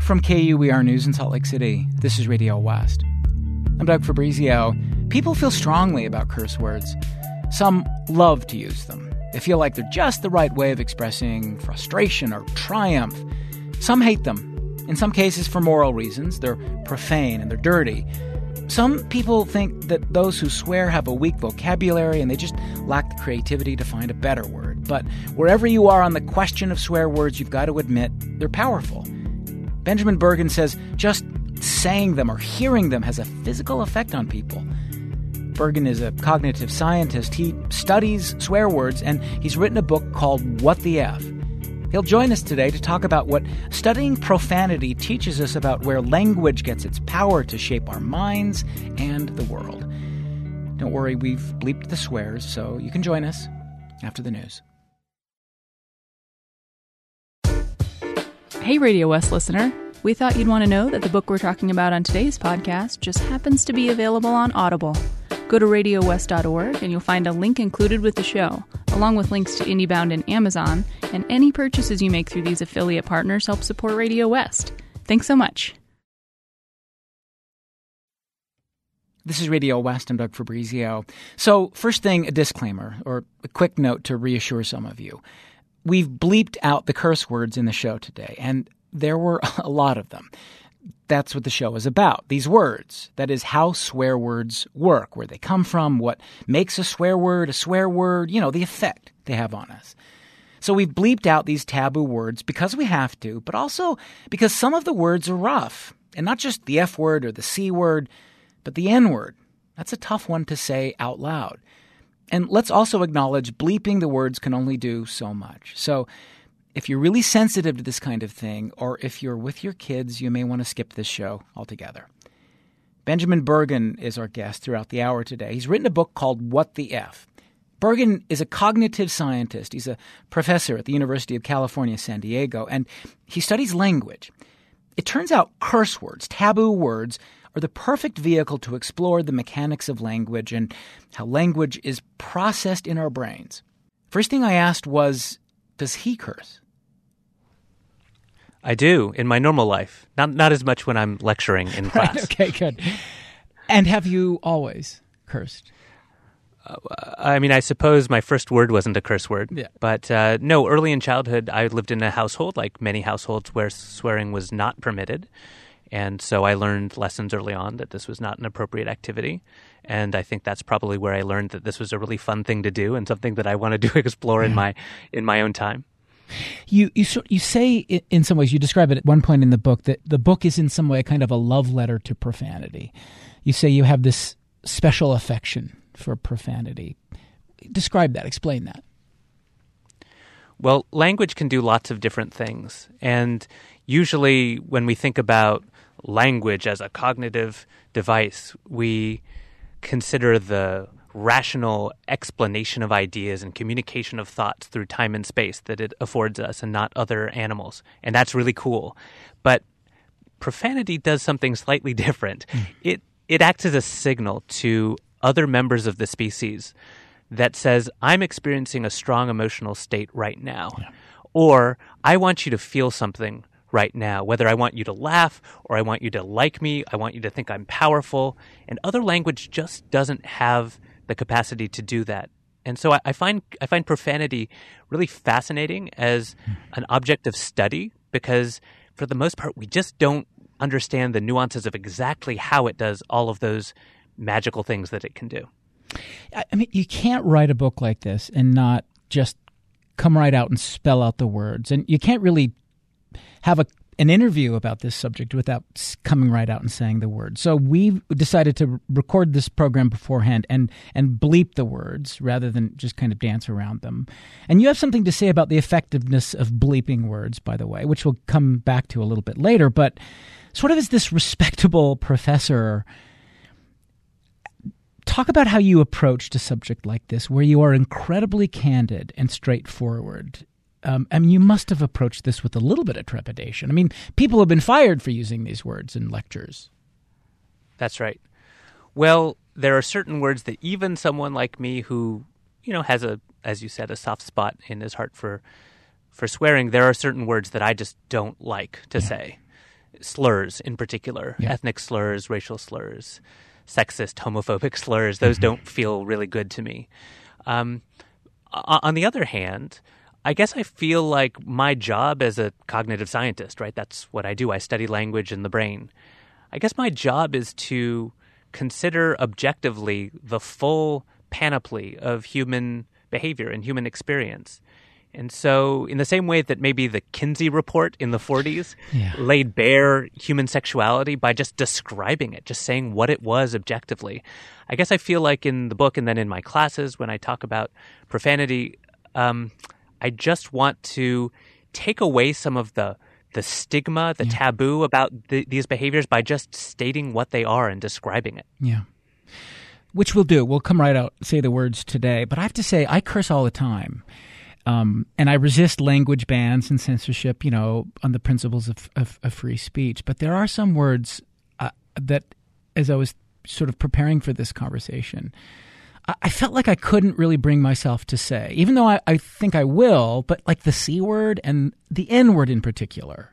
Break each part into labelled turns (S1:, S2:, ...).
S1: From KUER News in Salt Lake City, this is Radio West. I'm Doug Fabrizio. People feel strongly about curse words. Some love to use them. They feel like they're just the right way of expressing frustration or triumph. Some hate them. In some cases for moral reasons. They're profane and they're dirty. Some people think that those who swear have a weak vocabulary and they just lack the creativity to find a better word. But wherever you are on the question of swear words, you've got to admit they're powerful. Benjamin Bergen says just saying them or hearing them has a physical effect on people. Bergen is a cognitive scientist. He studies swear words, and he's written a book called What the F? He'll join us today to talk about what studying profanity teaches us about where language gets its power to shape our minds and the world. Don't worry, we've bleeped the swears, so you can join us after the news.
S2: Hey, Radio West listener. We thought you'd want to know that the book we're talking about on today's podcast just happens to be available on Audible. Go to radiowest.org and you'll find a link included with the show, along with links to IndieBound and Amazon, and any purchases you make through these affiliate partners help support Radio West. Thanks so much.
S1: This is Radio West. I'm Doug Fabrizio. So first thing, a disclaimer, or a quick note to reassure some of you. We've bleeped out the curse words in the show today, and there were a lot of them. That's what the show is about, these words. That is how swear words work, where they come from, what makes a swear word, the effect they have on us. So we've bleeped out these taboo words because we have to, but also because some of the words are rough. And not just the F word or the C word, but the N word. That's a tough one to say out loud. And let's also acknowledge bleeping the words can only do so much. So if you're really sensitive to this kind of thing, or if you're with your kids, you may want to skip this show altogether. Benjamin Bergen is our guest throughout the hour today. He's written a book called What the F? Bergen is a cognitive scientist. He's a professor at the University of California, San Diego, and he studies language. It turns out curse words, taboo words, are the perfect vehicle to explore the mechanics of language and how language is processed in our brains. First thing I asked was, does he curse?
S3: I do, in my normal life. Not as much when I'm lecturing in class.
S1: Right, okay, good. And have you always cursed?
S3: I suppose my first word wasn't a curse word.
S1: Yeah.
S3: But no, early in childhood, I lived in a household, like many households, where swearing was not permitted. And so I learned lessons early on that this was not an appropriate activity. And I think that's probably where I learned that this was a really fun thing to do and something that I wanted to explore in my own time.
S1: You say in some ways, you describe it at one point in the book, that the book is in some way kind of a love letter to profanity. You say you have this special affection for profanity. Describe that. Explain that.
S3: Well, language can do lots of different things. And usually when we think about language as a cognitive device, we consider the rational explanation of ideas and communication of thoughts through time and space that it affords us and not other animals. And that's really cool. But profanity does something slightly different. It acts as a signal to other members of the species that says, I'm experiencing a strong emotional state right now. Yeah. Or I want you to feel something right now, whether I want you to laugh or I want you to like me, I want you to think I'm powerful. And other language just doesn't have the capacity to do that. And so I find profanity really fascinating as an object of study because for the most part, we just don't understand the nuances of exactly how it does all of those magical things that it can do.
S1: I mean, you can't write a book like this and not just come right out and spell out the words. And you can't really have an interview about this subject without coming right out and saying the words. So we decided to record this program beforehand and bleep the words rather than just kind of dance around them. And you have something to say about the effectiveness of bleeping words, by the way, which we'll come back to a little bit later. But sort of as this respectable professor, talk about how you approached a subject like this, where you are incredibly candid and straightforward. You must have approached this with a little bit of trepidation. I mean, people have been fired for using these words in lectures.
S3: That's right. Well, there are certain words that even someone like me who, has as you said, a soft spot in his heart for swearing, there are certain words that I just don't like to say. slurs in particular, ethnic slurs, racial slurs, sexist, homophobic slurs. Those don't feel really good to me. On the other hand, I guess I feel like my job as a cognitive scientist, right? That's what I do. I study language and the brain. I guess my job is to consider objectively the full panoply of human behavior and human experience. And so in the same way that maybe the Kinsey Report in the 40s laid bare human sexuality by just describing it, just saying what it was objectively, I guess I feel like in the book and then in my classes when I talk about profanity, I just want to take away some of the stigma, the taboo about these behaviors by just stating what they are and describing it.
S1: Yeah. Which we'll do. We'll come right out, say the words today. But I have to say, I curse all the time. And I resist language bans and censorship, on the principles of free speech. But there are some words that, as I was sort of preparing for this conversation, I felt like I couldn't really bring myself to say, even though I think I will, but like the C word and the N word in particular,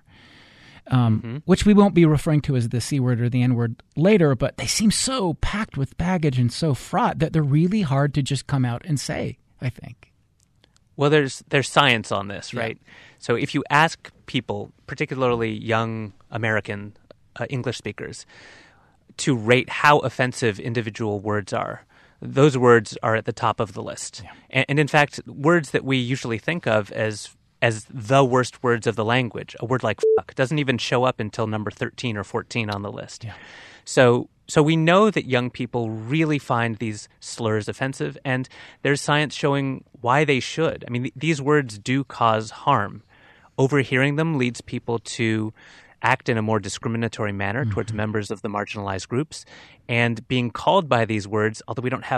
S1: which we won't be referring to as the C word or the N word later, but they seem so packed with baggage and so fraught that they're really hard to just come out and say, I think.
S3: Well, there's science on this, right? So if you ask people, particularly young American English speakers, to rate how offensive individual words are, those words are at the top of the list. Yeah. And in fact, words that we usually think of as the worst words of the language, a word like fuck, doesn't even show up until number 13 or 14 on the list. Yeah. So we know that young people really find these slurs offensive, and there's science showing why they should. I mean, these words do cause harm. Overhearing them leads people to act in a more discriminatory manner towards members of the marginalized groups. And being called by these words, although we don't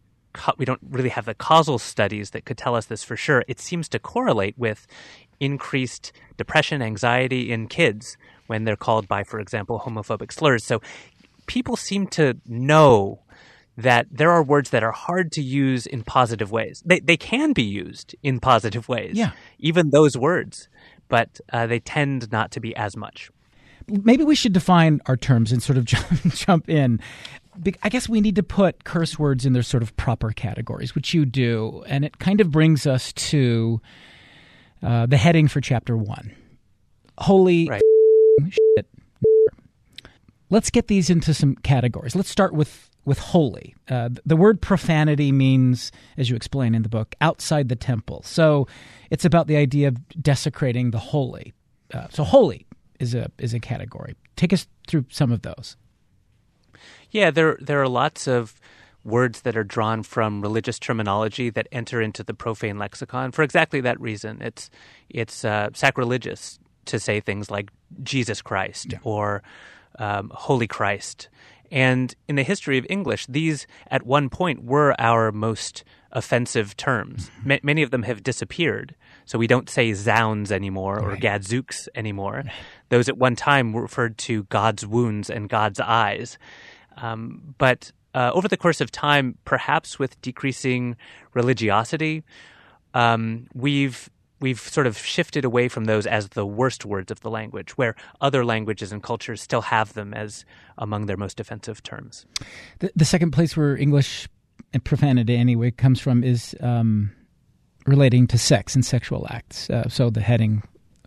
S3: really have the causal studies that could tell us this for sure, it seems to correlate with increased depression, anxiety in kids when they're called by, for example, homophobic slurs. So people seem to know that there are words that are hard to use in positive ways. They can be used in positive ways, even those words, but they tend not to be as much.
S1: Maybe we should define our terms and sort of jump in. I guess we need to put curse words in their sort of proper categories, which you do, and it kind of brings us to the heading for Chapter 1. Holy shit. Let's get these into some categories. Let's start with holy. The word profanity means, as you explain in the book, outside the temple. So it's about the idea of desecrating the holy. So holy is a category. Take us through some of those.
S3: Yeah, there are lots of words that are drawn from religious terminology that enter into the profane lexicon for exactly that reason. It's sacrilegious to say things like Jesus Christ or Holy Christ. And in the history of English, these at one point were our most offensive terms. Many of them have disappeared. So we don't say zounds anymore or gadzooks anymore. Those at one time were referred to God's wounds and God's eyes. But over the course of time, perhaps with decreasing religiosity, we've sort of shifted away from those as the worst words of the language, where other languages and cultures still have them as among their most offensive terms.
S1: The second place where English and profanity anyway comes from is relating to sex and sexual acts. So the heading,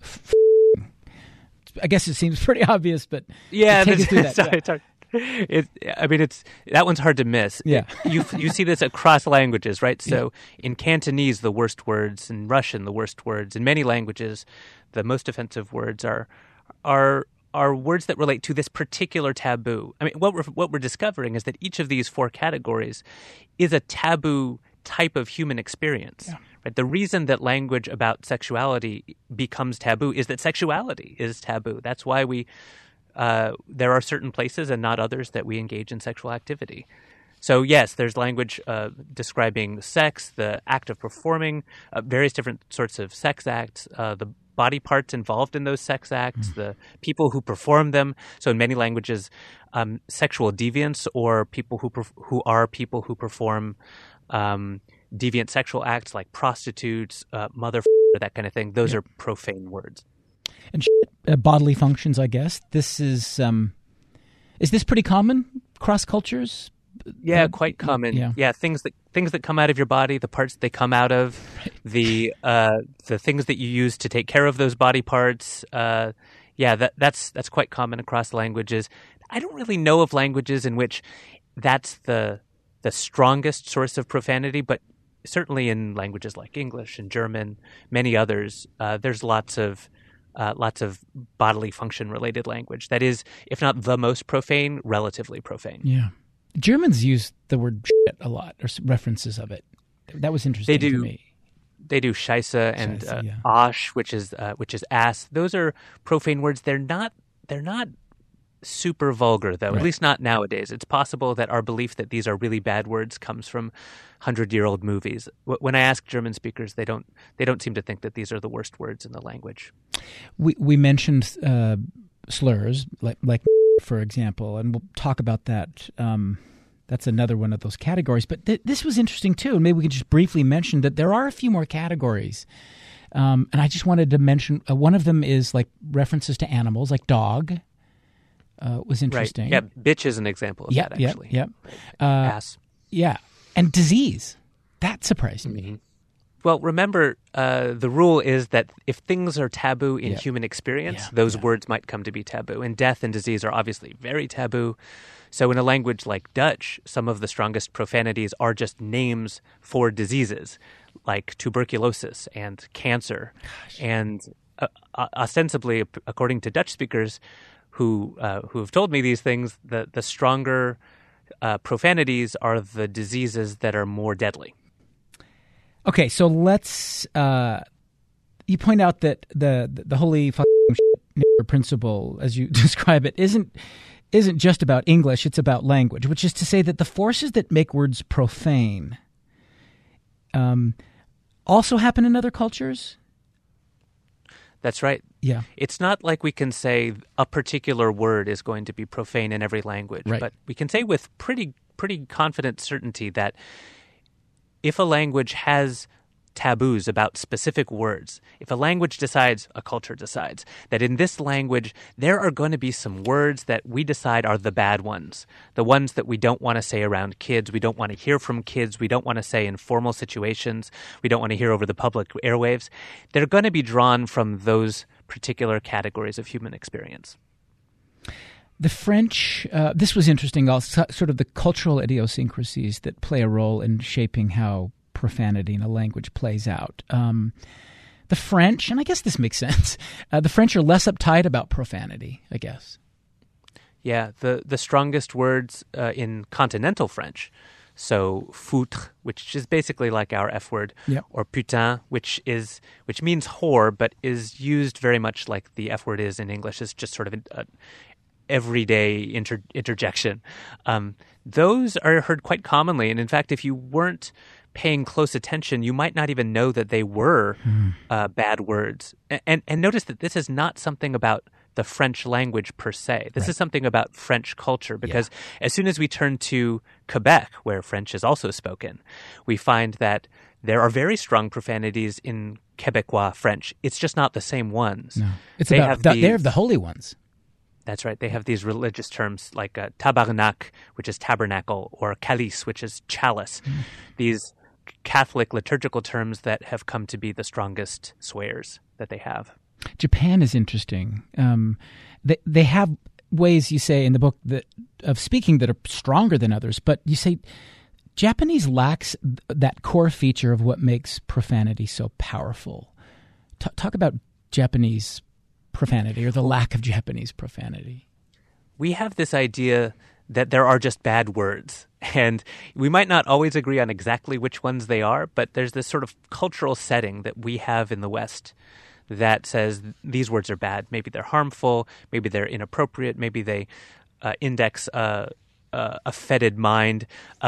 S1: I guess it seems pretty obvious, but take us through that.
S3: Sorry. That one's hard to miss.
S1: Yeah.
S3: You see this across languages, right? So in Cantonese, the worst words, in Russian, the worst words. In many languages, the most offensive words are words that relate to this particular taboo. I mean, what we're discovering is that each of these four categories is a taboo type of human experience. Yeah. Right? The reason that language about sexuality becomes taboo is that sexuality is taboo. That's why there are certain places and not others that we engage in sexual activity. So yes, there's language describing sex, the act of performing, various different sorts of sex acts, the body parts involved in those sex acts, the people who perform them. So in many languages, sexual deviants or people who are people who perform deviant sexual acts like prostitutes, that kind of thing, those are profane words.
S1: And bodily functions, I guess. This is this pretty common across cultures?
S3: Yeah, quite common. Yeah, things that come out of your body, the parts they come out of, the things that you use to take care of those body parts. That's quite common across languages. I don't really know of languages in which that's the strongest source of profanity, but certainly in languages like English and German, many others, there's lots of bodily function related language that is, if not the most profane, relatively profane.
S1: Yeah. Germans use the word shit a lot, or references of it. That was interesting to me.
S3: They do Scheiße and Arsch, which is ass. Those are profane words. They're not super vulgar, though. Right. At least not nowadays. It's possible that our belief that these are really bad words comes from 100-year-old movies. When I ask German speakers, they don't seem to think that these are the worst words in the language.
S1: We mentioned slurs like for example, and we'll talk about that. That's another one of those categories. But this was interesting, too. And maybe we could just briefly mention that there are a few more categories. And I just wanted to mention one of them is like references to animals, like dog was interesting.
S3: Right. Yeah, bitch is an example of that, actually.
S1: Yeah.
S3: Ass.
S1: Yeah. And disease. That surprised me.
S3: Mm-hmm. Well, remember, the rule is that if things are taboo in human experience, those words might come to be taboo. And death and disease are obviously very taboo. So in a language like Dutch, some of the strongest profanities are just names for diseases, like tuberculosis and cancer. Gosh. And ostensibly, according to Dutch speakers who have told me these things, the stronger profanities are the diseases that are more deadly.
S1: Okay, so let's. You point out that the holy principle, as you describe it, isn't just about English; it's about language, which is to say that the forces that make words profane also happen in other cultures.
S3: That's right.
S1: Yeah,
S3: it's not like we can say a particular word is going to be profane in every language,
S1: right.
S3: But we can say with pretty confident certainty that if a language has taboos about specific words, if a culture decides that in this language there are going to be some words that we decide are the bad ones, the ones that we don't want to say around kids, we don't want to hear from kids, we don't want to say in formal situations, we don't want to hear over the public airwaves, they're going to be drawn from those particular categories of human experience.
S1: The French, this was interesting, also, sort of the cultural idiosyncrasies that play a role in shaping how profanity in a language plays out. The French, and I guess this makes sense, the French are less uptight about profanity, I guess.
S3: Yeah, the strongest words in continental French, so foutre, which is basically like our F word, or putain, which means whore, but is used very much like the F word is in English. It's just sort of everyday interjection. Those are heard quite commonly. And in fact, if you weren't paying close attention, you might not even know that they were bad words. And notice that this is not something about the French language per se. This is something about French culture, because as soon as we turn to Quebec, where French is also spoken, we find that there are very strong profanities in Quebecois French. It's just not the same ones.
S1: No. They're the holy ones.
S3: That's right. They have these religious terms like tabarnak, which is tabernacle, or calice, which is chalice. These Catholic liturgical terms that have come to be the strongest swears that they have.
S1: Japan is interesting. They have ways, you say in the book, of speaking that are stronger than others, but you say Japanese lacks that core feature of what makes profanity so powerful. Talk about Japanese profanity, or the lack of Japanese profanity.
S3: We have this idea that there are just bad words, and we might not always agree on exactly which ones they are, but there's this sort of cultural setting that we have in the West that says these words are bad. Maybe they're harmful, maybe they're inappropriate, maybe they index a fetid mind,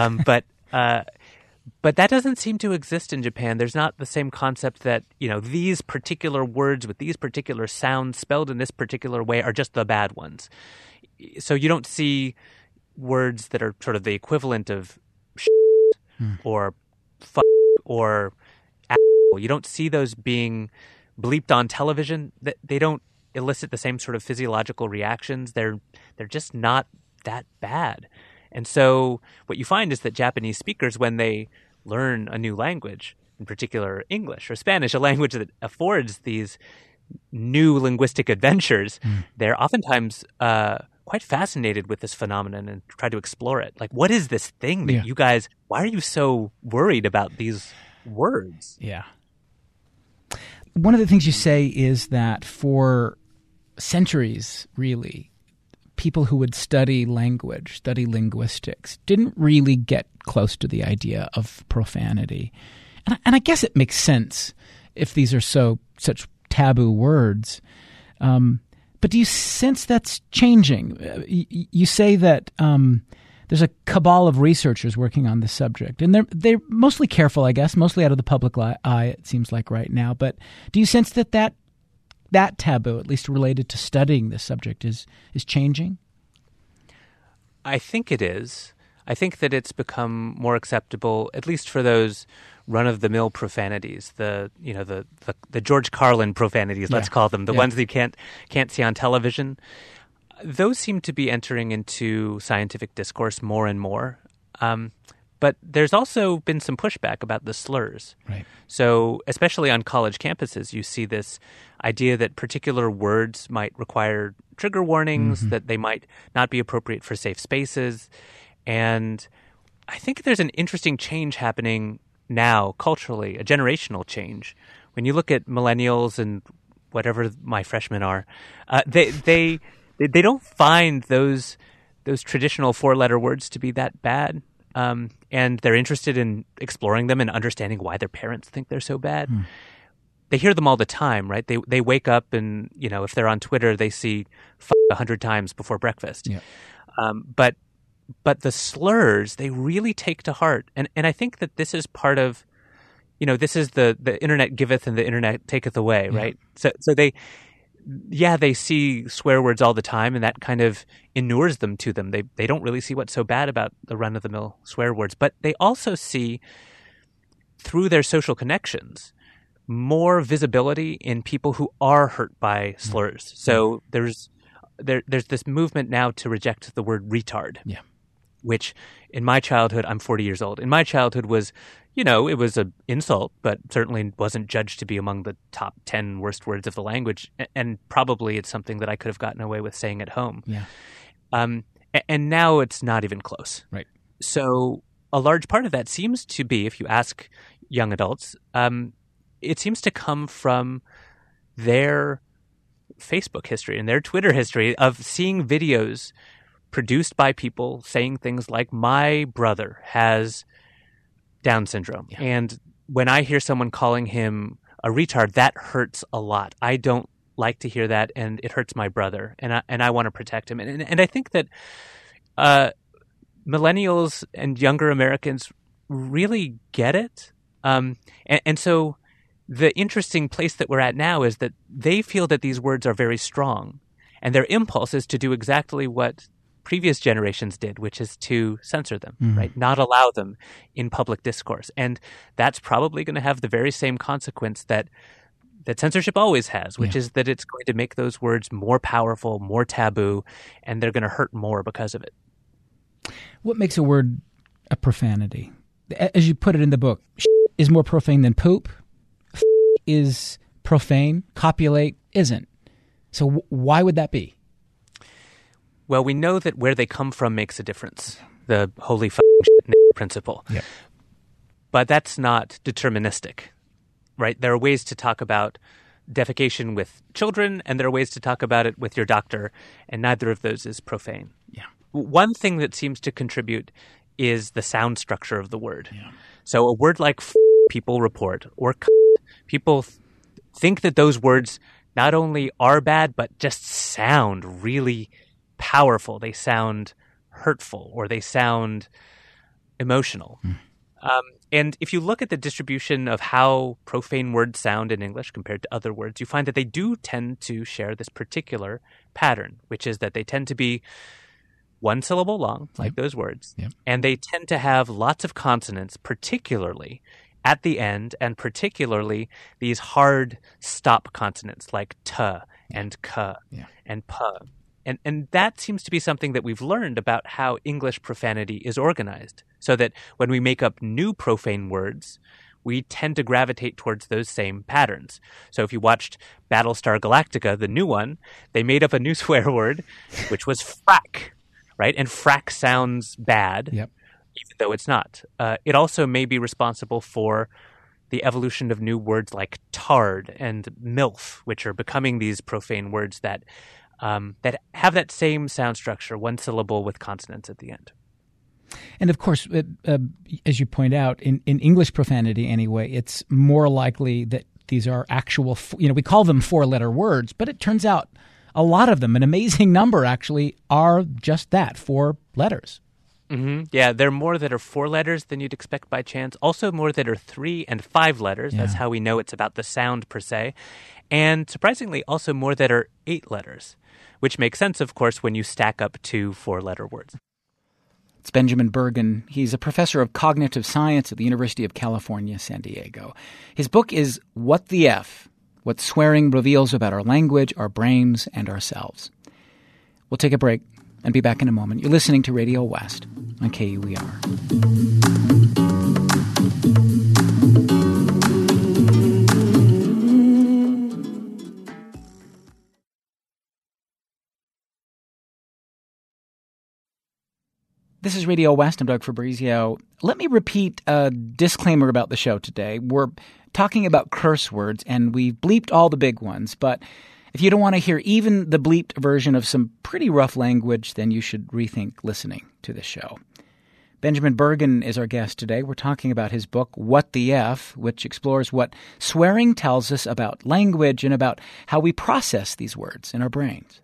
S3: but that doesn't seem to exist in Japan. There's not the same concept that, these particular words with these particular sounds spelled in this particular way are just the bad ones. So you don't see words that are sort of the equivalent of or fuck or asshole. You don't see those being bleeped on television. They don't elicit the same sort of physiological reactions. They're just not that bad. And so what you find is that Japanese speakers, when they learn a new language, in particular English or Spanish, a language that affords these new linguistic adventures, they're oftentimes quite fascinated with this phenomenon and try to explore it. Like, what is this thing that you guys, why are you so worried about these words?
S1: Yeah. One of the things you say is that for centuries, really, people who would study language, study linguistics, didn't really get close to the idea of profanity. And I guess it makes sense if these are such taboo words. But do you sense that's changing? You say that there's a cabal of researchers working on this subject, and they're mostly careful, I guess, mostly out of the public eye, it seems like right now. But do you sense that taboo, at least related to studying this subject, is changing?
S3: I think it is. I think that it's become more acceptable, at least for those run-of-the-mill profanities, the George Carlin profanities, let's call them, the ones that you can't see on television. Those seem to be entering into scientific discourse more and more. But there's also been some pushback about the slurs.
S1: Right.
S3: So especially on college campuses, you see this idea that particular words might require trigger warnings, that they might not be appropriate for safe spaces. And I think there's an interesting change happening now culturally, a generational change. When you look at millennials and whatever my freshmen are, they don't find those traditional four-letter words to be that bad. And they're interested in exploring them and understanding why their parents think they're so bad. They hear them all the time, right? They wake up and, if they're on Twitter, they see 100 times before breakfast.
S1: Yeah.
S3: But the slurs, they really take to heart. And I think that this is part of, this is the internet giveth and the internet taketh away, right? So they see swear words all the time, and that kind of inures them to them. They don't really see what's so bad about the run-of-the-mill swear words. But they also see, through their social connections, more visibility in people who are hurt by slurs. So there's this movement now to reject the word retard.
S1: Yeah.
S3: Which in my childhood, I'm 40 years old. In my childhood was, it was an insult, but certainly wasn't judged to be among the top 10 worst words of the language. And probably it's something that I could have gotten away with saying at home.
S1: Yeah.
S3: And now it's not even close.
S1: Right.
S3: So a large part of that seems to be, if you ask young adults, it seems to come from their Facebook history and their Twitter history of seeing videos produced by people saying things like, my brother has Down syndrome. Yeah. And when I hear someone calling him a retard, that hurts a lot. I don't like to hear that, and it hurts my brother, and I want to protect him. And I think that millennials and younger Americans really get it. And so the interesting place that we're at now is that they feel that these words are very strong, and their impulse is to do exactly what previous generations did, which is to censor them, right? Not allow them in public discourse. And that's probably going to have the very same consequence that censorship always has, which is that it's going to make those words more powerful, more taboo, and they're going to hurt more because of it.
S1: What makes a word a profanity? As you put it in the book, is more profane than poop, is profane, copulate isn't. So why would that be?
S3: Well, we know that where they come from makes a difference. The holy principle. Yeah. But that's not deterministic, right? There are ways to talk about defecation with children, and there are ways to talk about it with your doctor, and neither of those is profane.
S1: Yeah.
S3: One thing that seems to contribute is the sound structure of the word. Yeah. So a word like people report or people think that those words not only are bad, but just sound really powerful. They sound hurtful, or they sound emotional. And if you look at the distribution of how profane words sound in English compared to other words, you find that they do tend to share this particular pattern, which is that they tend to be one syllable long, like those words, and they tend to have lots of consonants, particularly at the end, and particularly these hard stop consonants like t and k and p. And that seems to be something that we've learned about how English profanity is organized, so that when we make up new profane words, we tend to gravitate towards those same patterns. So if you watched Battlestar Galactica, the new one, they made up a new swear word, which was frack, right? And frack sounds bad, even though it's not. It also may be responsible for the evolution of new words like tard and MILF, which are becoming these profane words that have that same sound structure, one syllable with consonants at the end.
S1: And of course, as you point out, in English profanity anyway, it's more likely that these are actual, we call them 4-letter words, but it turns out a lot of them, an amazing number actually, are just that, 4 letters.
S3: Mm-hmm. Yeah, there are more that are 4 letters than you'd expect by chance. Also more that are 3 and 5 letters. That's how we know it's about the sound per se. And surprisingly, also more that are 8 letters, which makes sense, of course, when you stack up 2 4-letter words.
S1: It's Benjamin Bergen. He's a professor of cognitive science at the University of California, San Diego. His book is What the F? What Swearing Reveals About Our Language, Our Brains, and Ourselves. We'll take a break and be back in a moment. You're listening to Radio West on KUER. This is Radio West. I'm Doug Fabrizio. Let me repeat a disclaimer about the show today. We're talking about curse words, and we've bleeped all the big ones. But if you don't want to hear even the bleeped version of some pretty rough language, then you should rethink listening to the show. Benjamin Bergen is our guest today. We're talking about his book, What the F?, which explores what swearing tells us about language and about how we process these words in our brains.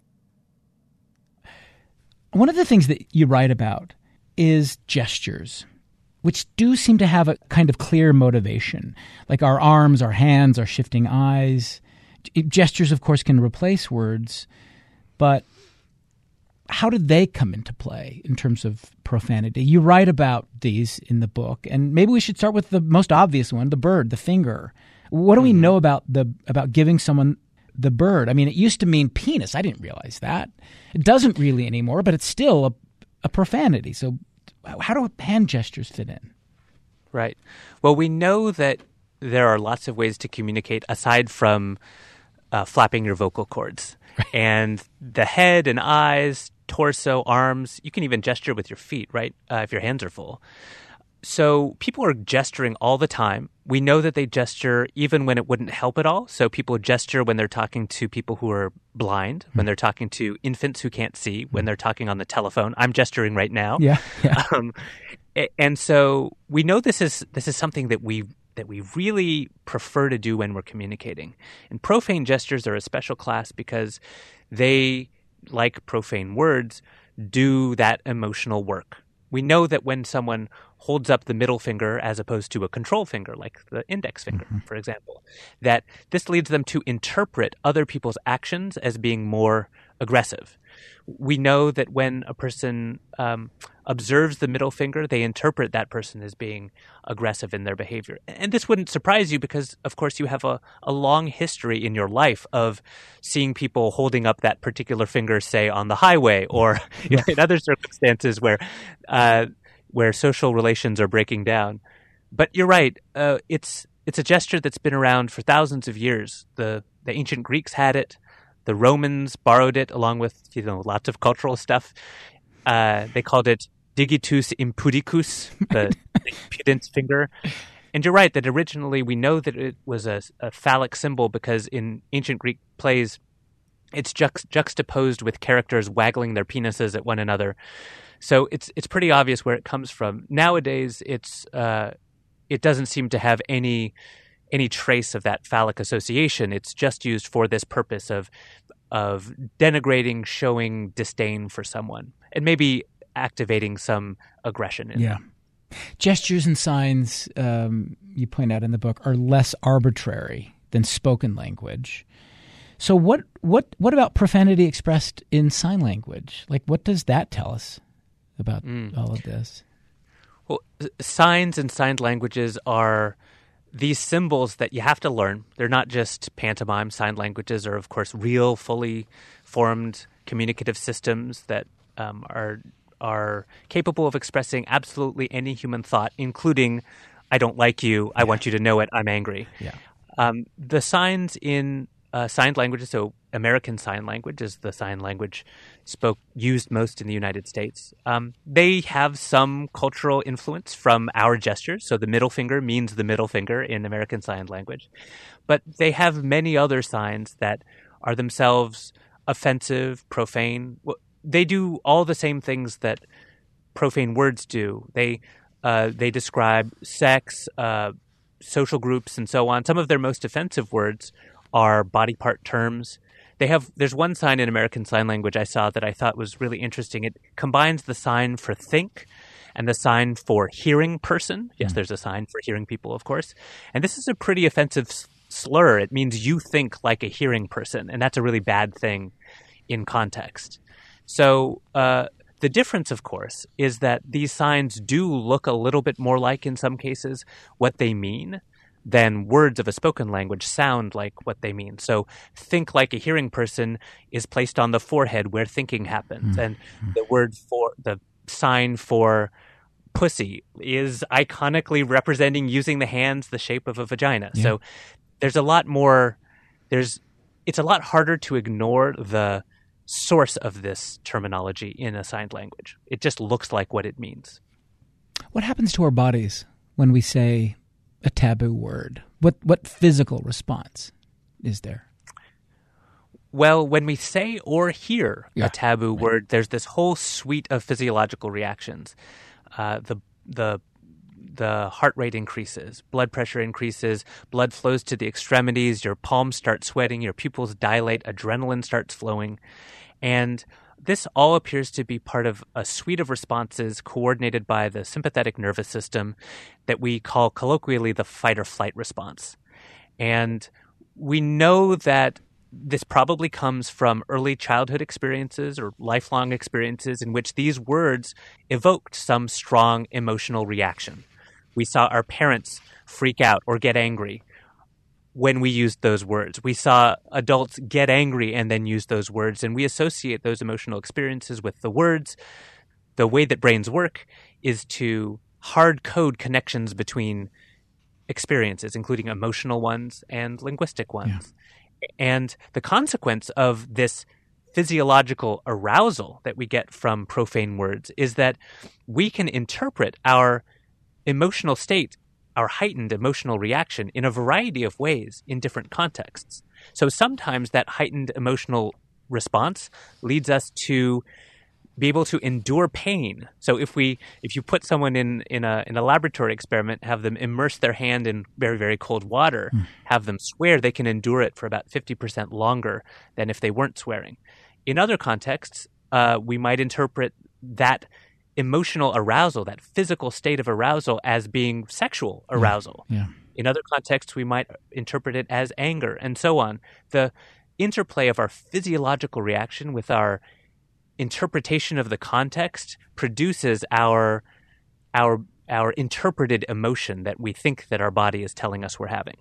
S1: One of the things that you write about is gestures, which do seem to have a kind of clear motivation, like our arms, our hands, our shifting eyes. Gestures, of course, can replace words, but how did they come into play in terms of profanity? You write about these in the book, and maybe we should start with the most obvious one, the bird, the finger. What do we know about giving someone the bird? I mean, it used to mean penis. I didn't realize that. It doesn't really anymore, but it's still a profanity. So how do hand gestures fit in?
S3: Right. Well, we know that there are lots of ways to communicate aside from flapping your vocal cords. And the head and eyes, torso, arms, you can even gesture with your feet, right, if your hands are full. So people are gesturing all the time. We know that they gesture even when it wouldn't help at all. So people gesture when they're talking to people who are blind, when they're talking to infants who can't see, when they're talking on the telephone. I'm gesturing right now.
S1: Yeah.
S3: And so we know this is something that we really prefer to do when we're communicating. And profane gestures are a special class because they, like profane words, do that emotional work. We know that when someone holds up the middle finger as opposed to a control finger, like the index finger, for example, that this leads them to interpret other people's actions as being more aggressive. We know that when a person observes the middle finger, they interpret that person as being aggressive in their behavior. And this wouldn't surprise you because, of course, you have a long history in your life of seeing people holding up that particular finger, say, on the highway or in other circumstances where social relations are breaking down. But you're right. It's a gesture that's been around for thousands of years. The ancient Greeks had it. The Romans borrowed it along with lots of cultural stuff. They called it digitus impudicus, the impudent finger. And you're right that originally we know that it was a phallic symbol because in ancient Greek plays, it's juxtaposed with characters waggling their penises at one another. So it's pretty obvious where it comes from. Nowadays, it doesn't seem to have any trace of that phallic association. It's just used for this purpose of denigrating, showing disdain for someone, and maybe activating some aggression in them.
S1: Gestures and signs, you point out in the book, are less arbitrary than spoken language. So what about profanity expressed in sign language? Like, what does that tell us about all of this?
S3: Well, signs and signed languages are these symbols that you have to learn. They're not just pantomime. Sign languages are, of course, real, fully formed communicative systems that are capable of expressing absolutely any human thought, including "I don't like you," "I want you to know it," "I'm angry."
S1: Yeah.
S3: The signs in signed languages, so American Sign Language is the sign language used most in the United States. They have some cultural influence from our gestures. So the middle finger means the middle finger in American Sign Language. But they have many other signs that are themselves offensive, profane. They do all the same things that profane words do. They describe sex, social groups, and so on. Some of their most offensive words are body part terms. There's one sign in American Sign Language I saw that I thought was really interesting. It combines the sign for think and the sign for hearing person. Yes, there's a sign for hearing people, of course. And this is a pretty offensive slur. It means you think like a hearing person, and that's a really bad thing in context. So the difference, of course, is that these signs do look a little bit more like, in some cases, what they mean than words of a spoken language sound like what they mean. So think like a hearing person is placed on the forehead where thinking happens. And the sign for pussy is iconically representing using the hands the shape of a vagina. Yeah. So there's a lot more, it's a lot harder to ignore the source of this terminology in a signed language. It just looks like what it means.
S1: What happens to our bodies when we say a taboo word? What physical response is there?
S3: Well, when we say or hear a taboo word, there's this whole suite of physiological reactions. The heart rate increases, blood pressure increases, blood flows to the extremities, your palms start sweating, your pupils dilate, adrenaline starts flowing. And this all appears to be part of a suite of responses coordinated by the sympathetic nervous system that we call colloquially the fight or flight response. And we know that this probably comes from early childhood experiences or lifelong experiences in which these words evoked some strong emotional reaction. We saw our parents freak out or get angry when we used those words. We saw adults get angry and then use those words, and we associate those emotional experiences with the words. The way that brains work is to hard code connections between experiences, including emotional ones and linguistic ones. Yeah. And the consequence of this physiological arousal that we get from profane words is that we can interpret our emotional state, our heightened emotional reaction, in a variety of ways in different contexts. So sometimes that heightened emotional response leads us to be able to endure pain. So if you put someone in a laboratory experiment, have them immerse their hand in very, very cold water, have them swear, they can endure it for about 50% longer than if they weren't swearing. In other contexts, we might interpret that emotional arousal, that physical state of arousal, as being sexual arousal. Yeah. In other contexts, we might interpret it as anger, and so on. The interplay of our physiological reaction with our interpretation of the context produces our interpreted emotion that we think that our body is telling us we're having.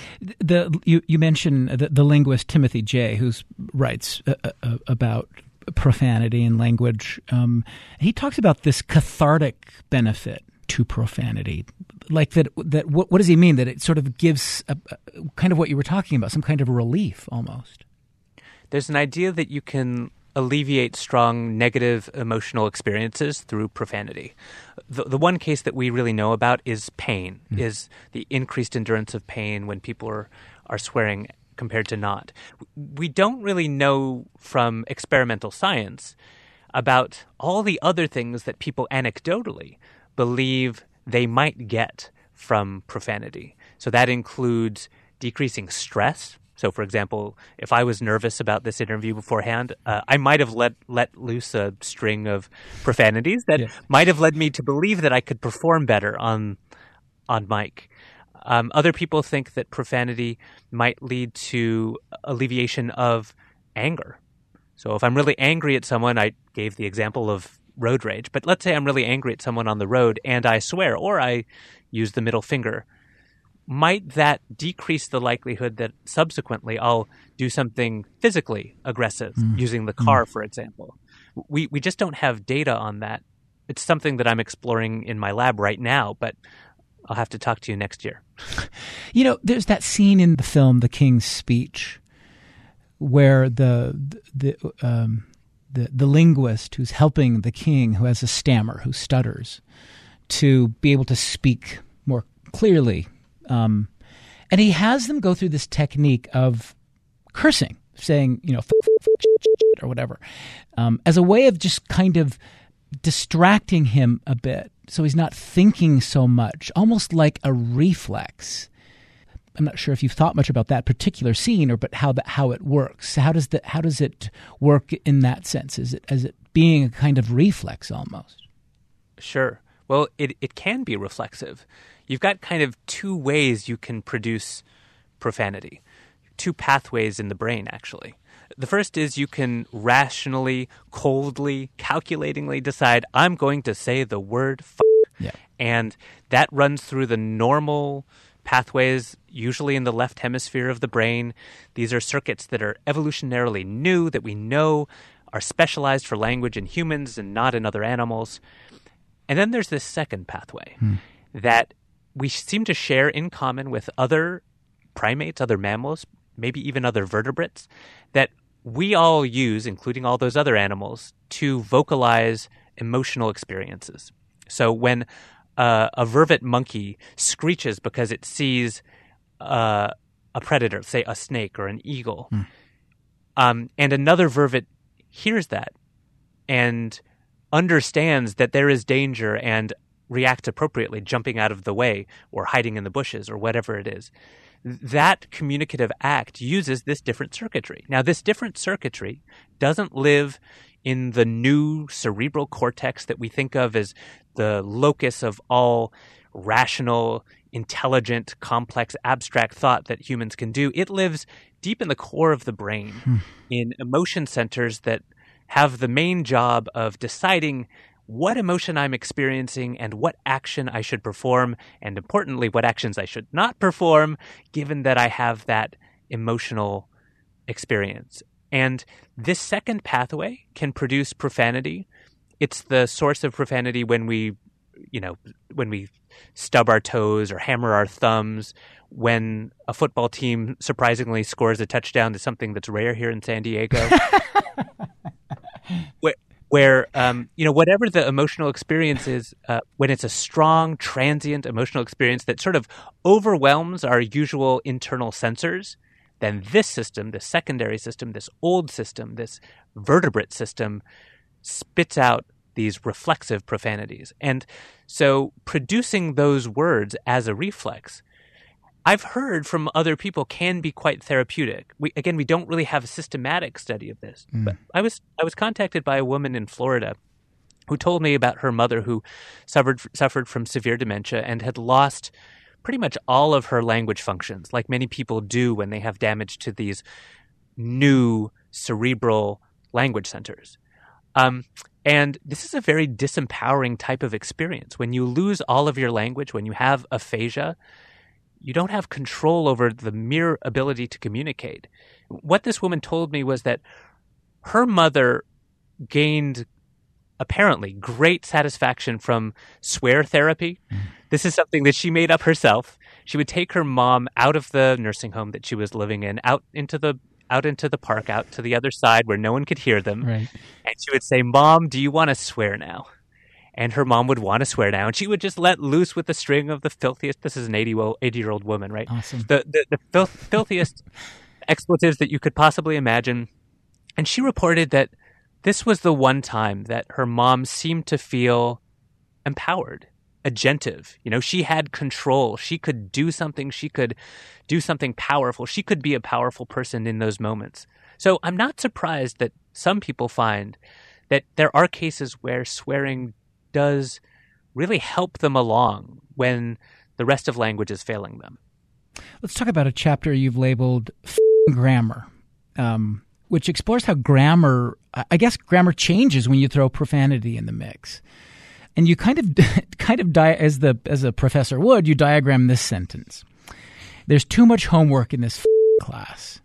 S1: You mentioned the linguist Timothy Jay, who writes about profanity and language. He talks about this cathartic benefit to profanity. Like that what does he mean? That it sort of gives kind of what you were talking about, some kind of relief almost.
S3: There's an idea that you can alleviate strong negative emotional experiences through profanity. The one case that we really know about is pain, is the increased endurance of pain when people are swearing compared to not. We don't really know from experimental science about all the other things that people anecdotally believe they might get from profanity. So that includes decreasing stress. So, for example, if I was nervous about this interview beforehand, I might have let loose a string of profanities that might have led me to believe that I could perform better on mic. Other people think that profanity might lead to alleviation of anger. So if I'm really angry at someone, I gave the example of road rage, but let's say I'm really angry at someone on the road and I swear or I use the middle finger. might that decrease the likelihood that subsequently I'll do something physically aggressive, using the car, for example? We just don't have data on that. It's something that I'm exploring in my lab right now, but I'll have to talk to you next year.
S1: There's that scene in the film, The King's Speech, where the linguist who's helping the king, who has a stammer, who stutters, to be able to speak more clearly. And he has them go through this technique of cursing, saying, or whatever, as a way of just kind of distracting him a bit so he's not thinking so much, almost like a reflex. I'm not sure if you've thought much about that particular scene, but how it works. How does it work in that sense? Is it being a kind of reflex almost?
S3: Sure. Well, it can be reflexive. You've got kind of two ways you can produce profanity, two pathways in the brain, actually. The first is you can rationally, coldly, calculatingly decide, I'm going to say the word f***.
S1: Yeah.
S3: And that runs through the normal pathways, usually in the left hemisphere of the brain. These are circuits that are evolutionarily new, that we know are specialized for language in humans and not in other animals. And then there's this second pathway that we seem to share in common with other primates, other mammals, maybe even other vertebrates, that we all use, including all those other animals, to vocalize emotional experiences. So when a vervet monkey screeches because it sees a predator, say a snake or an eagle, and another vervet hears that and understands that there is danger and reacts appropriately, jumping out of the way or hiding in the bushes or whatever it is, that communicative act uses this different circuitry. Now, this different circuitry doesn't live in the new cerebral cortex that we think of as the locus of all rational, intelligent, complex, abstract thought that humans can do. It lives deep in the core of the brain, in emotion centers that have the main job of deciding what emotion I'm experiencing and what action I should perform, and importantly, what actions I should not perform, given that I have that emotional experience. And this second pathway can produce profanity. It's the source of profanity when we stub our toes or hammer our thumbs, when a football team surprisingly scores a touchdown to something that's rare here in San Diego. Where whatever the emotional experience is, when it's a strong, transient emotional experience that sort of overwhelms our usual internal sensors, then this system, this secondary system, this old system, this vertebrate system, spits out these reflexive profanities. And so producing those words as a reflex, I've heard from other people, can be quite therapeutic. We don't really have a systematic study of this. But I was contacted by a woman in Florida who told me about her mother who suffered from severe dementia and had lost pretty much all of her language functions, like many people do when they have damage to these new cerebral language centers. And this is a very disempowering type of experience. When you lose all of your language, when you have aphasia, you don't have control over the mere ability to communicate. What this woman told me was that her mother gained apparently great satisfaction from swear therapy. This is something that she made up herself. She would take her mom out of the nursing home that she was living in, out into the park, out to the other side where no one could hear them.
S1: Right. And
S3: she would say, "Mom, do you want to swear now?" And her mom would want to swear now, and she would just let loose with the string of the filthiest. This is an 80-year-old woman, right?
S1: Awesome.
S3: The filthiest expletives that you could possibly imagine. And she reported that this was the one time that her mom seemed to feel empowered, agentive. She had control. She could do something. She could do something powerful. She could be a powerful person in those moments. So I'm not surprised that some people find that there are cases where swearing does really help them along when the rest of language is failing them.
S1: Let's talk about a chapter you've labeled Grammar, which explores how grammar changes when you throw profanity in the mix. And you kind of as a professor would, you diagram this sentence. There's too much homework in this class.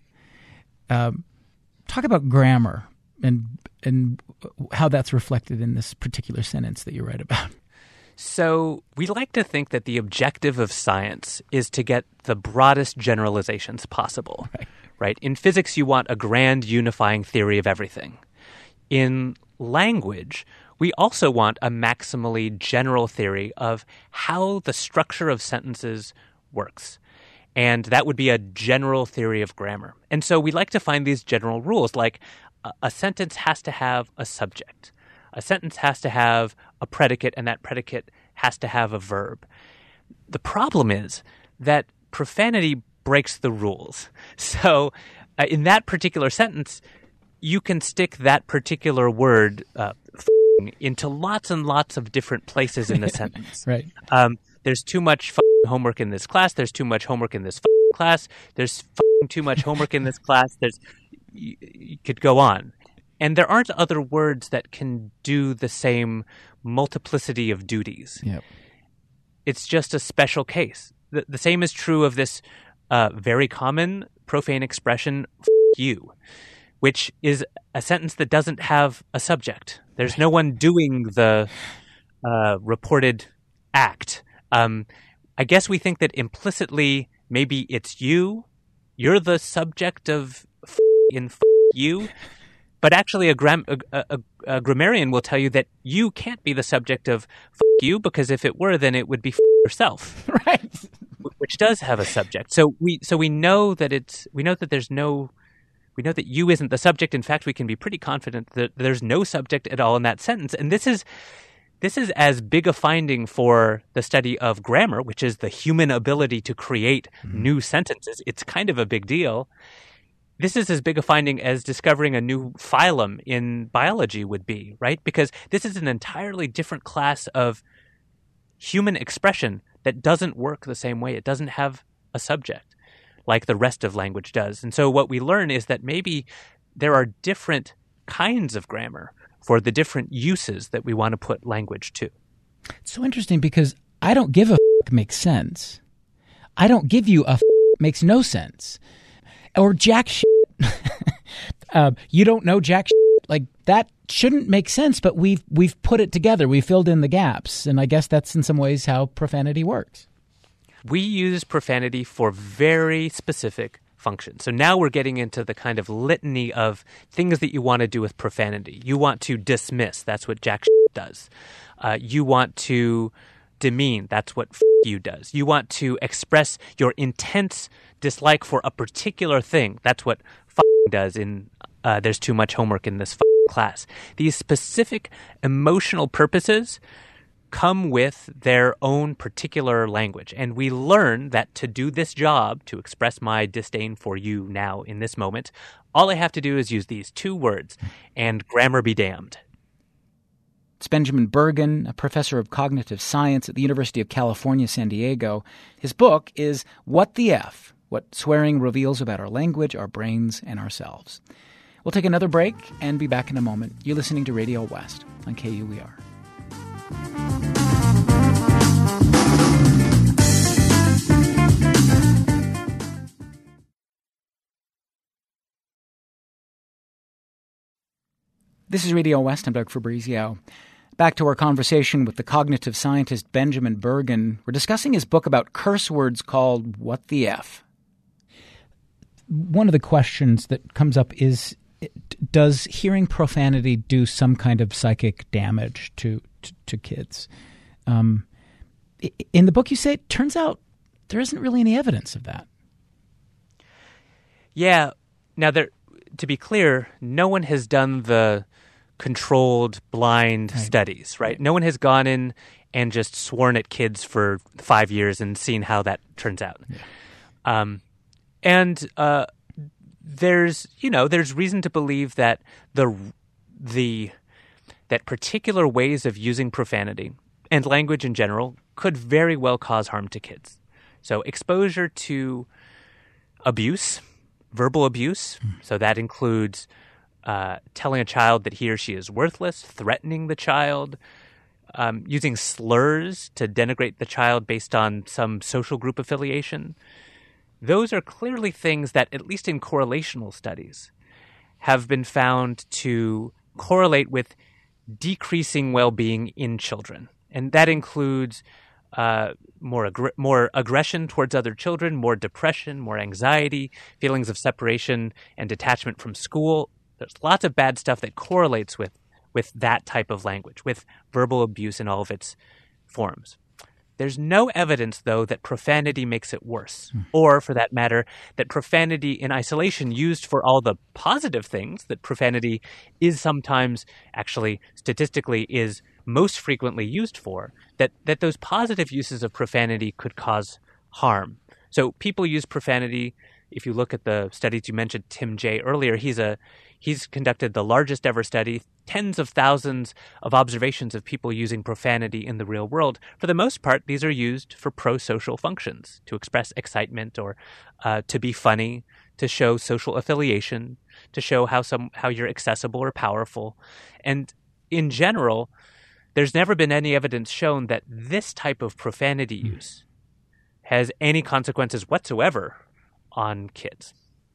S1: Talk about grammar and how that's reflected in this particular sentence that you read about.
S3: So we like to think that the objective of science is to get the broadest generalizations possible, right? In physics, you want a grand unifying theory of everything. In language, we also want a maximally general theory of how the structure of sentences works. And that would be a general theory of grammar. And so we like to find these general rules, like a sentence has to have a subject. A sentence has to have a predicate, and that predicate has to have a verb. The problem is that profanity breaks the rules. So in that particular sentence, you can stick that particular word into lots and lots of different places in the sentence.
S1: Right.
S3: There's too much homework in this class. There's too much homework in this class. There's too much homework in this class. You could go on. And there aren't other words that can do the same multiplicity of duties.
S1: Yep.
S3: It's just a special case. The same is true of this very common profane expression, "F you," which is a sentence that doesn't have a subject. There's no one doing the reported act. I guess we think that implicitly maybe it's you. You're the subject of in you. But actually, a grammarian will tell you that you can't be the subject of you, because if it were, then it would be yourself,
S1: right?
S3: Which does have a subject. So we know that we know that you isn't the subject. In fact, we can be pretty confident that there's no subject at all in that sentence. And this is as big a finding for the study of grammar, which is the human ability to create new sentences. It's kind of a big deal. This is as big a finding as discovering a new phylum in biology would be, right? Because this is an entirely different class of human expression that doesn't work the same way. It doesn't have a subject like the rest of language does. And so what we learn is that maybe there are different kinds of grammar for the different uses that we want to put language to.
S1: It's so interesting because I don't give a makes sense. I don't give you a makes no sense. Or jack shit. You don't know jack shit. Like, that shouldn't make sense, but we've put it together. We filled in the gaps. And I guess that's in some ways how profanity works.
S3: We use profanity for very specific functions. So now we're getting into the kind of litany of things that you want to do with profanity. You want to dismiss. That's what jack shit does. You want to demean. That's what you does. You want to express your intense dislike for a particular thing. That's what does in there's too much homework in this class. These specific emotional purposes come with their own particular language. And we learn that to do this job, to express my disdain for you now in this moment, all I have to do is use these two words, and grammar be damned.
S1: It's Benjamin Bergen, a professor of cognitive science at the University of California, San Diego. His book is What the F? What Swearing Reveals About Our Language, Our Brains, and Ourselves. We'll take another break and be back in a moment. You're listening to Radio West on KUER. This is Radio West. I'm Doug Fabrizio. Back to our conversation with the cognitive scientist Benjamin Bergen. We're discussing his book about curse words called What the F? One of the questions that comes up is, does hearing profanity do some kind of psychic damage to kids? In the book you say, it turns out there isn't really any evidence of that.
S3: Yeah. Now, to be clear, no one has done the controlled blind studies, right? No one has gone in and just sworn at kids for 5 years and seen how that turns out. Yeah. There's reason to believe that that particular ways of using profanity and language in general could very well cause harm to kids. So exposure to abuse, verbal abuse, so that includes telling a child that he or she is worthless, threatening the child, using slurs to denigrate the child based on some social group affiliation, those are clearly things that, at least in correlational studies, have been found to correlate with decreasing well-being in children. And that includes more aggression towards other children, more depression, more anxiety, feelings of separation and detachment from school. There's lots of bad stuff that correlates with that type of language, with verbal abuse in all of its forms. There's no evidence, though, that profanity makes it worse, or, for that matter, that profanity in isolation, used for all the positive things that profanity is sometimes, actually, statistically, is most frequently used for, that those positive uses of profanity could cause harm. So people use profanity. If you look at the studies you mentioned, Tim Jay earlier, he's conducted the largest ever study, tens of thousands of observations of people using profanity in the real world. For the most part, these are used for pro-social functions, to express excitement or to be funny, to show social affiliation, to show how you're accessible or powerful. And in general, there's never been any evidence shown that this type of profanity use has any consequences whatsoever on kids.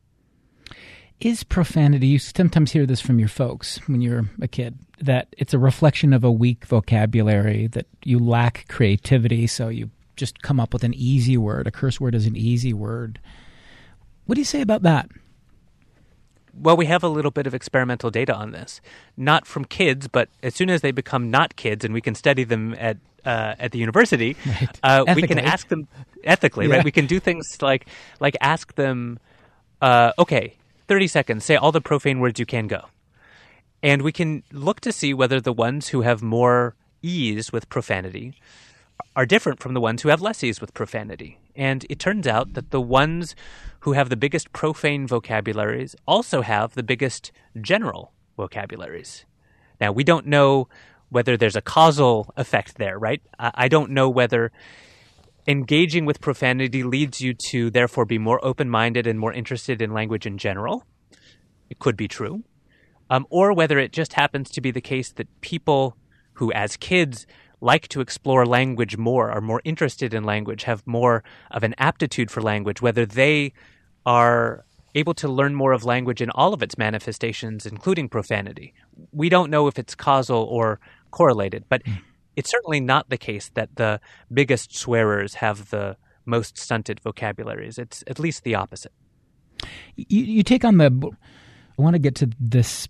S1: Is profanity, you sometimes hear this from your folks when you're a kid, that it's a reflection of a weak vocabulary, that you lack creativity, so you just come up with an easy word. A curse word is an easy word. What do you say about that?
S3: Well, we have a little bit of experimental data on this, not from kids, but as soon as they become not kids and we can study them at the university, right. We can ask them ethically, right? We can do things like ask them, okay, 30 seconds, say all the profane words you can go. And we can look to see whether the ones who have more ease with profanity are different from the ones who have less ease with profanity. And it turns out that the ones who have the biggest profane vocabularies also have the biggest general vocabularies. Now, we don't know whether there's a causal effect there, right? I don't know whether engaging with profanity leads you to therefore be more open-minded and more interested in language in general. It could be true. Or whether it just happens to be the case that people who, as kids, like to explore language more, are more interested in language, have more of an aptitude for language, whether they are able to learn more of language in all of its manifestations, including profanity. We don't know if it's causal or correlated, but it's certainly not the case that the biggest swearers have the most stunted vocabularies. It's at least the opposite.
S1: You take on I want to get to this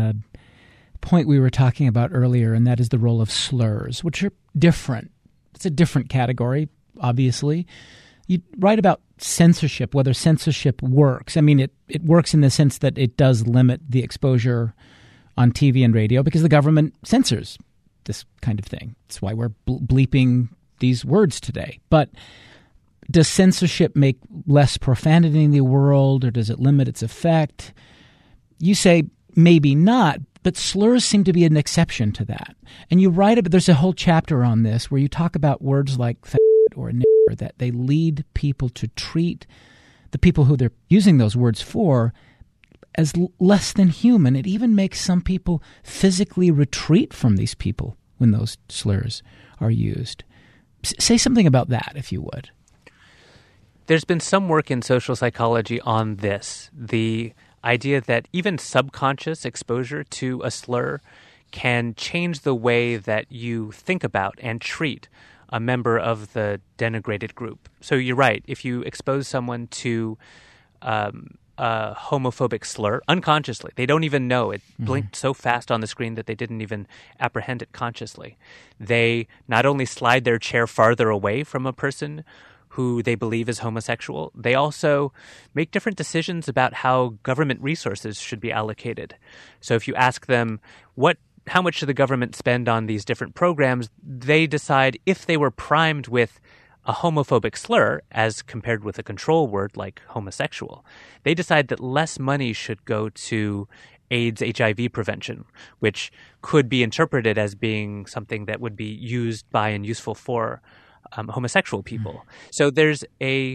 S1: point we were talking about earlier, and that is the role of slurs, which are different. It's a different category, obviously. You write about censorship, whether censorship works. I mean, it works in the sense that it does limit the exposure on TV and radio because the government censors this kind of thing. That's why we're bleeping these words today. But does censorship make less profanity in the world, or does it limit its effect? You say maybe not, but slurs seem to be an exception to that. And you write about, there's a whole chapter on this where you talk about words like or nigger, that they lead people to treat the people who they're using those words for as less than human. It even makes some people physically retreat from these people when those slurs are used. Say something about that, if you would.
S3: There's been some work in social psychology on this, the idea that even subconscious exposure to a slur can change the way that you think about and treat a member of the denigrated group. So you're right. If you expose someone to a homophobic slur unconsciously, they don't even know. It blinked so fast on the screen that they didn't even apprehend it consciously. They not only slide their chair farther away from a person who they believe is homosexual, they also make different decisions about how government resources should be allocated. So if you ask them, how much should the government spend on these different programs, they decide if they were primed with a homophobic slur as compared with a control word like homosexual, they decide that less money should go to AIDS, HIV prevention, which could be interpreted as being something that would be used by and useful for homosexual people. So there's a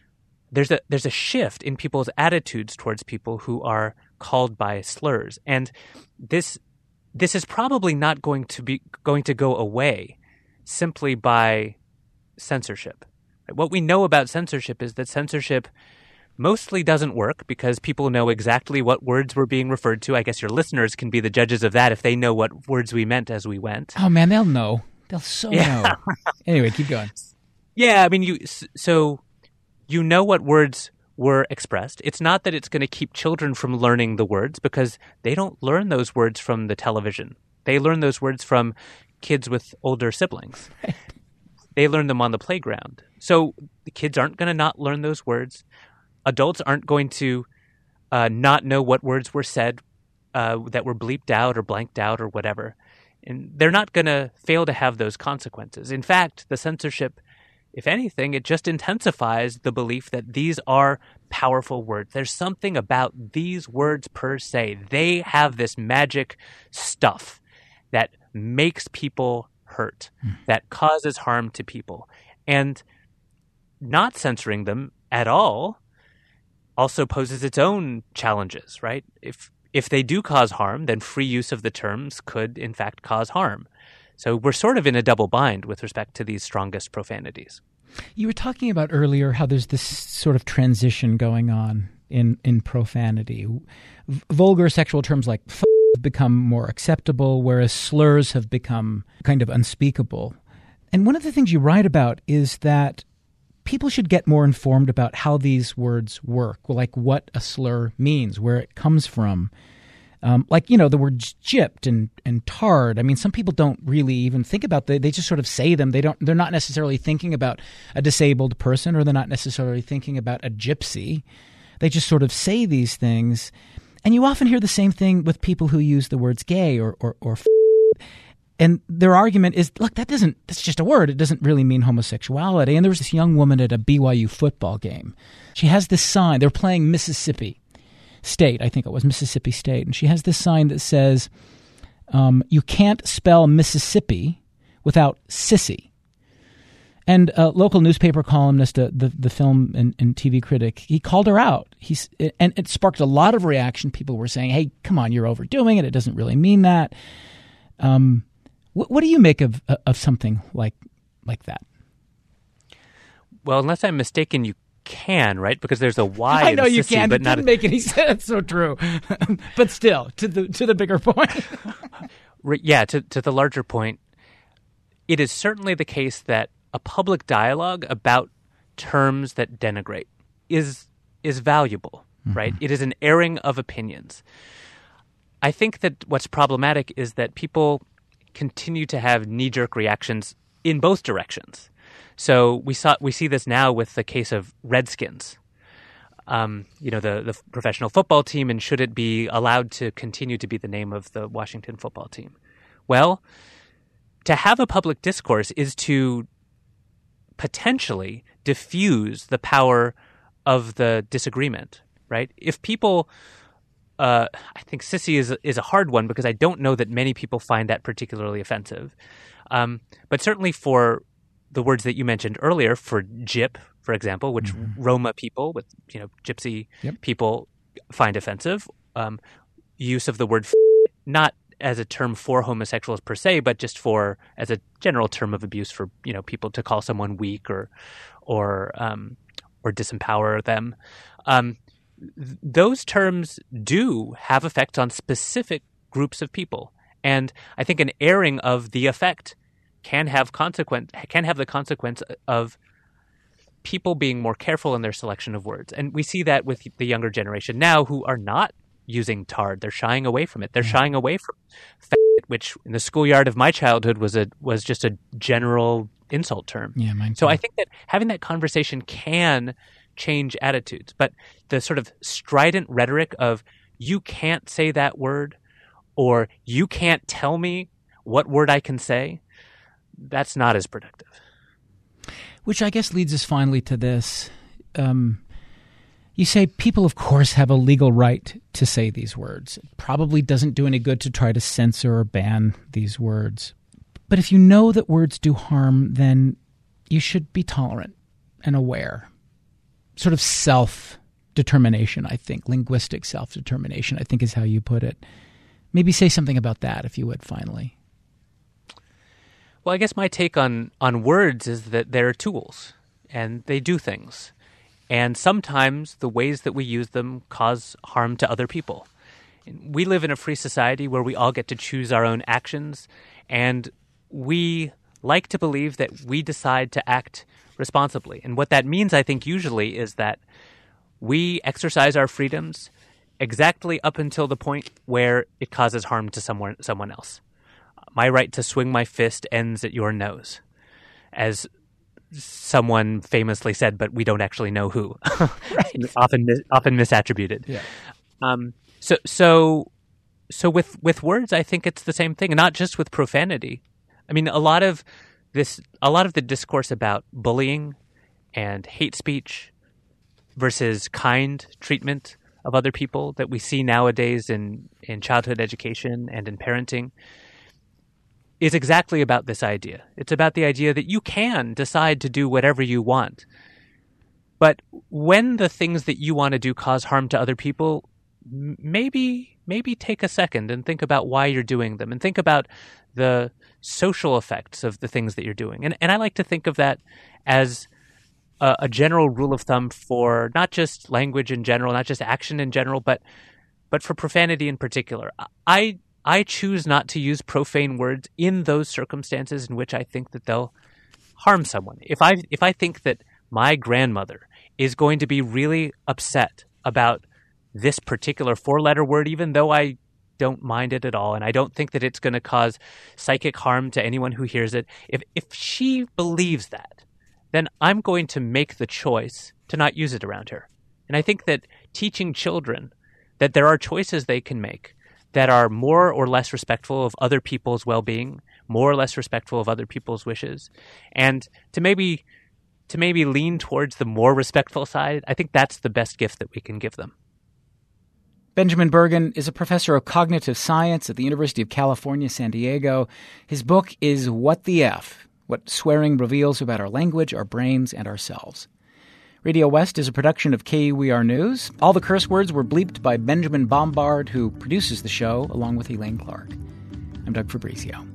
S3: shift in people's attitudes towards people who are called by slurs, and this is probably not going to go away simply by censorship. What we know about censorship is that censorship mostly doesn't work because people know exactly what words were being referred to. I guess your listeners can be the judges of that if they know what words we meant as we went.
S1: Oh, man, they'll know. They'll know. Anyway, keep going.
S3: Yeah, I mean, you know what words were expressed. It's not that it's going to keep children from learning the words because they don't learn those words from the television. They learn those words from kids with older siblings. Right. They learn them on the playground. So the kids aren't going to not learn those words. Adults aren't going to not know what words were said that were bleeped out or blanked out or whatever. And they're not going to fail to have those consequences. In fact, the censorship, if anything, it just intensifies the belief that these are powerful words. There's something about these words per se. They have this magic stuff that makes people hurt, that causes harm to people. And not censoring them at all also poses its own challenges, right? If they do cause harm, then free use of the terms could, in fact, cause harm. So we're sort of in a double bind with respect to these strongest profanities.
S1: You were talking about earlier how there's this sort of transition going on in profanity. Vulgar sexual terms like f*** have become more acceptable, whereas slurs have become kind of unspeakable. And one of the things you write about is that people should get more informed about how these words work, like what a slur means, where it comes from. The words gypped and tarred. I mean, some people don't really even think about they just sort of say them. They're not necessarily thinking about a disabled person, or they're not necessarily thinking about a gypsy. They just sort of say these things. And you often hear the same thing with people who use the words gay or and their argument is, look, that's just a word. It doesn't really mean homosexuality. And there was this young woman at a BYU football game. She has this sign. They're playing Mississippi State. I think it was Mississippi State. And she has this sign that says, you can't spell Mississippi without sissy. And a local newspaper columnist, the film and TV critic, he called her out. And it sparked a lot of reaction. People were saying, hey, come on, you're overdoing it. It doesn't really mean that. What do you make of something like that?
S3: Well, unless I'm mistaken, you can, right? Because there's a Y.
S1: I know
S3: in
S1: you
S3: sissy,
S1: can.
S3: but
S1: It
S3: not
S1: didn't make any sense. It's so true. But still, to the bigger point.
S3: Yeah, to the larger point, it is certainly the case that a public dialogue about terms that denigrate is valuable, right? It is an airing of opinions. I think that what's problematic is that people continue to have knee-jerk reactions in both directions. So we see this now with the case of Redskins, the professional football team, and should it be allowed to continue to be the name of the Washington football team? Well, to have a public discourse is to potentially diffuse the power of the disagreement, right? If people... I think sissy is a hard one because I don't know that many people find that particularly offensive. But certainly for the words that you mentioned earlier, for gyp, for example, which Roma people with gypsy people find offensive, use of the word not as a term for homosexuals per se, but just as a general term of abuse for people to call someone weak or disempower them. Those terms do have effects on specific groups of people. And I think an airing of the effect can have the consequence of people being more careful in their selection of words. And we see that with the younger generation now who are not using tarred. They're shying away from it. They're shying away from faggot, which in the schoolyard of my childhood was just a general insult term.
S1: Yeah, mine too.
S3: So I think that having that conversation can change attitudes. But the sort of strident rhetoric of you can't say that word or you can't tell me what word I can say, that's not as productive.
S1: Which I guess leads us finally to this. You say people, of course, have a legal right to say these words. It probably doesn't do any good to try to censor or ban these words. But if you know that words do harm, then you should be tolerant and aware. Sort of self-determination, I think. Linguistic self-determination, I think is how you put it. Maybe say something about that, if you would, finally.
S3: Well, I guess my take on words is that they're tools. and they do things. And sometimes the ways that we use them cause harm to other people. We live in a free society where we all get to choose our own actions, and we like to believe that we decide to act responsibly. And what that means, I think, usually is that we exercise our freedoms exactly up until the point where it causes harm to someone else. My right to swing my fist ends at your nose, as someone famously said, but we don't actually know who.
S1: Right.
S3: often misattributed.
S1: Yeah.
S3: So with words, I think it's the same thing, and not just with profanity. I mean, a lot of the discourse about bullying and hate speech versus kind treatment of other people that we see nowadays in childhood education and in parenting is exactly about this idea. It's about the idea that you can decide to do whatever you want. But when the things that you want to do cause harm to other people, maybe take a second and think about why you're doing them, and think about the social effects of the things that you're doing. And I like to think of that as a general rule of thumb for not just language in general, not just action in general, but for profanity in particular. I choose not to use profane words in those circumstances in which I think that they'll harm someone. If I think that my grandmother is going to be really upset about this particular 4-letter word, even though I don't mind it at all, and I don't think that it's going to cause psychic harm to anyone who hears it, if she believes that, then I'm going to make the choice to not use it around her. And I think that teaching children that there are choices they can make that are more or less respectful of other people's well-being, more or less respectful of other people's wishes, and to maybe lean towards the more respectful side, I think that's the best gift that we can give them.
S1: Benjamin Bergen is a professor of cognitive science at the University of California, San Diego. His book is What the F? What Swearing Reveals About Our Language, Our Brains, and Ourselves. Radio West is a production of KUER News. All the curse words were bleeped by Benjamin Bombard, who produces the show, along with Elaine Clark. I'm Doug Fabrizio.